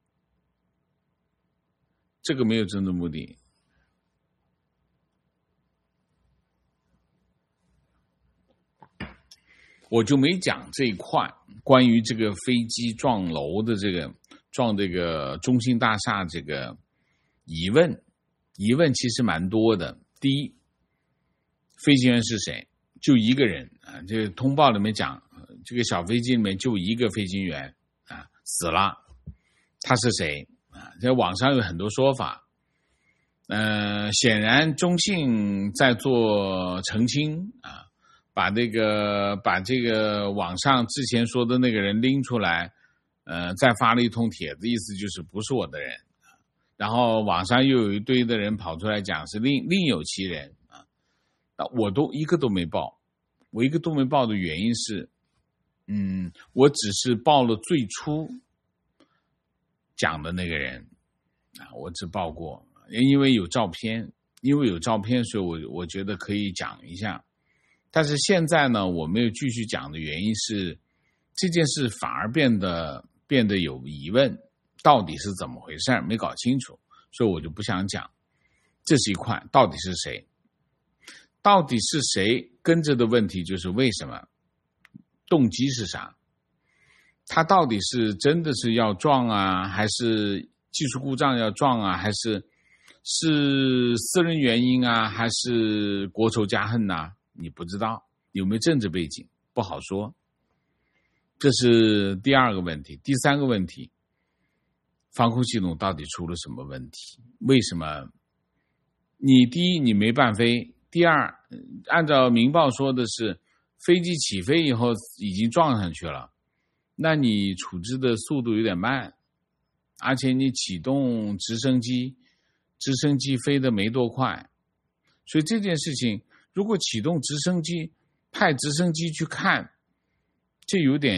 这个没有政治目的，我就没讲这一块。关于这个飞机撞楼的撞这个中信大厦这个疑问其实蛮多的。第一，飞行员是谁？就一个人啊，这个通报里面讲，这个小飞机里面就一个飞行员啊死了，他是谁？在网上有很多说法，显然中信在做澄清啊，把这个网上之前说的那个人拎出来，再发了一通帖子，意思就是不是我的人，然后网上又有一堆的人跑出来讲是另有其人啊，我都一个都没报，我一个都没报的原因是，我只是报了最初讲的那个人啊，我只报过，因为有照片，所以我觉得可以讲一下。 但是现在呢，我没有继续讲的原因是，这件事反而变得有疑问，到底是怎么回事，没搞清楚，所以我就不想讲。这是一块，到底是谁？到底是谁跟着的问题就是为什么？动机是啥？他到底是真的是要撞啊，还是技术故障要撞啊，还是私人原因啊，还是国仇家恨啊？你不知道有没有政治背景，不好说。这是第二个问题。第三个问题，防空系统到底出了什么问题？为什么？你第一，你没办飞；第二，按照明报说的是，飞机起飞以后已经撞上去了，那你处置的速度有点慢，而且你启动直升机飞得没多快，所以这件事情，如果启动直升机，派直升机去看，这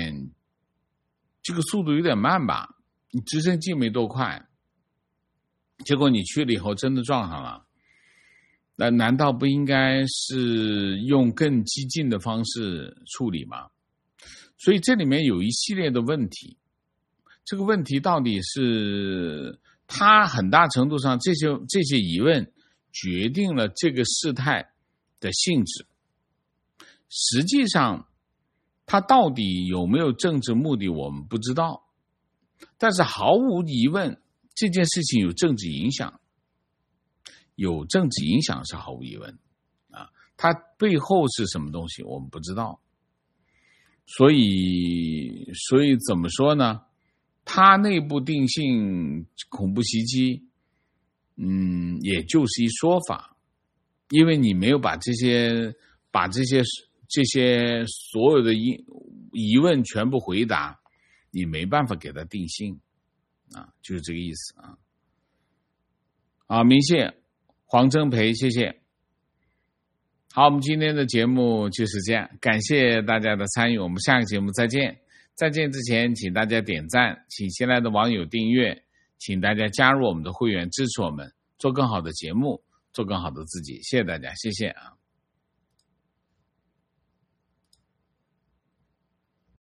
个速度有点慢吧？你直升机没多快，结果你去了以后真的撞上了，那难道不应该是用更激进的方式处理吗？所以这里面有一系列的问题，这个问题到底是它很大程度上这些疑问决定了这个事态的性质。实际上它到底有没有政治目的我们不知道，但是毫无疑问这件事情有政治影响，是毫无疑问啊，它背后是什么东西我们不知道。所以怎么说呢？它内部定性恐怖袭击，也就是一说法，因为你没有把这些所有的疑问全部回答，你没办法给它定性啊，就是这个意思啊。好，明谢黄征培，谢谢。好，我们今天的节目就是这样，感谢大家的参与，我们下个节目再见。再见之前，请大家点赞，请新来的网友订阅，请大家加入我们的会员，支持我们做更好的节目，做更好的自己。谢谢大家，谢谢啊。